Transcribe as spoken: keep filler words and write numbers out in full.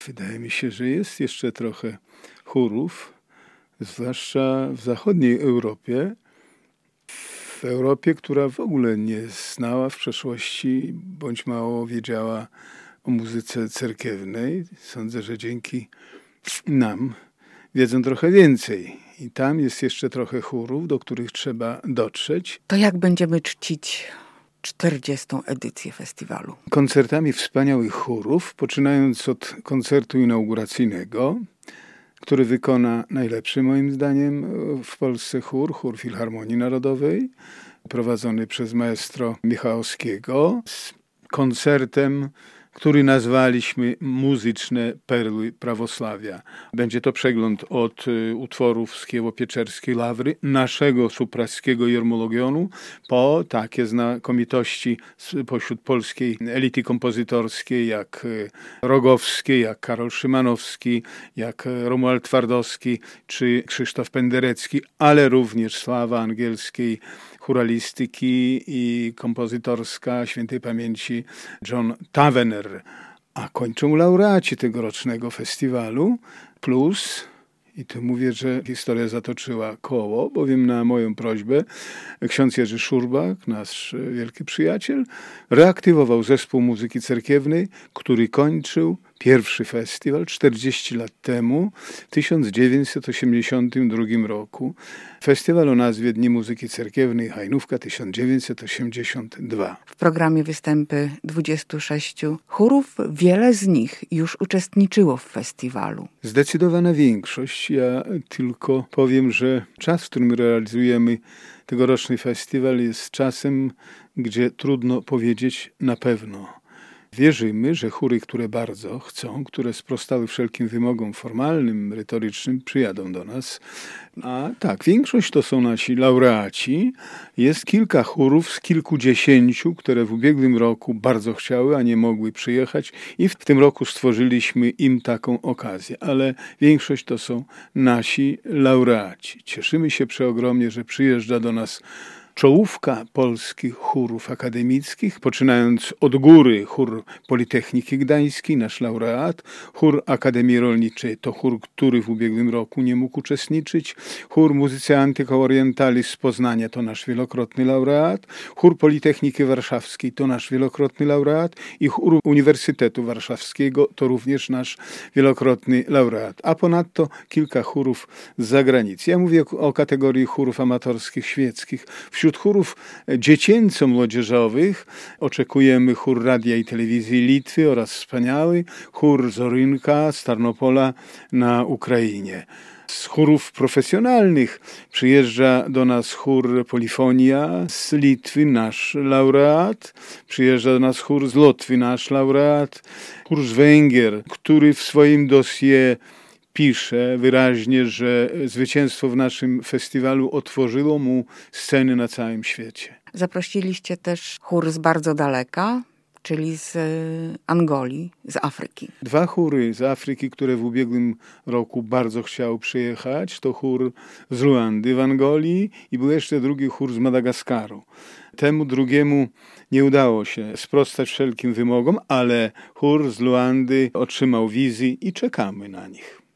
wydaje mi się, że jest jeszcze trochę chórów, zwłaszcza w zachodniej Europie, w Europie, która w ogóle nie znała w przeszłości bądź mało wiedziała o muzyce cerkiewnej. Sądzę, że dzięki nam wiedzą trochę więcej. I tam jest jeszcze trochę chórów, do których trzeba dotrzeć. To jak będziemy czcić czterdziestą edycję festiwalu? Koncertami wspaniałych chórów, poczynając od koncertu inauguracyjnego, który wykona najlepszy moim zdaniem w Polsce chór, chór Filharmonii Narodowej, prowadzony przez maestro Michałowskiego, z koncertem, który nazwaliśmy Muzyczne Perły Prawosławia. Będzie to przegląd od utworów z Kiewo-Pieczerskiej Lawry, naszego supraskiego Jermologionu, po takie znakomitości pośród polskiej elity kompozytorskiej, jak Rogowski, jak Karol Szymanowski, jak Romuald Twardowski, czy Krzysztof Penderecki, ale również sława angielskiej chóralistyki i kompozytorska świętej pamięci John Tavener. A kończą laureaci tegorocznego festiwalu, plus, i tu mówię, że historia zatoczyła koło, bowiem na moją prośbę ksiądz Jerzy Szurbak, nasz wielki przyjaciel, reaktywował zespół muzyki cerkiewnej, który kończył pierwszy festiwal czterdzieści lat temu, w tysiąc dziewięćset osiemdziesiątym drugim roku. Festiwal o nazwie Dni Muzyki Cerkiewnej Hajnówka tysiąc dziewięćset osiemdziesiąt dwa. W programie występy dwudziestu sześciu chórów. Wiele z nich już uczestniczyło w festiwalu. Zdecydowana większość. Ja tylko powiem, że czas, w którym realizujemy tegoroczny festiwal, jest czasem, gdzie trudno powiedzieć na pewno. Wierzymy, że chóry, które bardzo chcą, które sprostały wszelkim wymogom formalnym, merytorycznym, przyjadą do nas. A tak, większość to są nasi laureaci. Jest kilka chórów z kilkudziesięciu, które w ubiegłym roku bardzo chciały, a nie mogły przyjechać i w tym roku stworzyliśmy im taką okazję. Ale większość to są nasi laureaci. Cieszymy się przeogromnie, że przyjeżdża do nas czołówka polskich chórów akademickich, poczynając od góry chór Politechniki Gdańskiej, nasz laureat, chór Akademii Rolniczej, to chór, który w ubiegłym roku nie mógł uczestniczyć, chór Muzyce Antico Orientalis z Poznania, to nasz wielokrotny laureat, chór Politechniki Warszawskiej, to nasz wielokrotny laureat i chór Uniwersytetu Warszawskiego, to również nasz wielokrotny laureat, a ponadto kilka chórów z zagranicy. Ja mówię o kategorii chórów amatorskich, świeckich. Wśród chórów dziecięco-młodzieżowych oczekujemy chór Radia i Telewizji Litwy oraz wspaniały chór Zorynka z Tarnopola na Ukrainie. Z chórów profesjonalnych przyjeżdża do nas chór Polifonia z Litwy, nasz laureat. Przyjeżdża do nas chór z Łotwy, nasz laureat. Chór z Węgier, który w swoim dossier pisze wyraźnie, że zwycięstwo w naszym festiwalu otworzyło mu sceny na całym świecie. Zaprosiliście też chór z bardzo daleka, czyli z Angolii, z Afryki. Dwa chóry z Afryki, które w ubiegłym roku bardzo chciał przyjechać, to chór z Ruandy w Angolii i był jeszcze drugi chór z Madagaskaru. Temu drugiemu nie udało się sprostać wszelkim wymogom, ale chór z Luandy otrzymał wizy i czekamy na nich.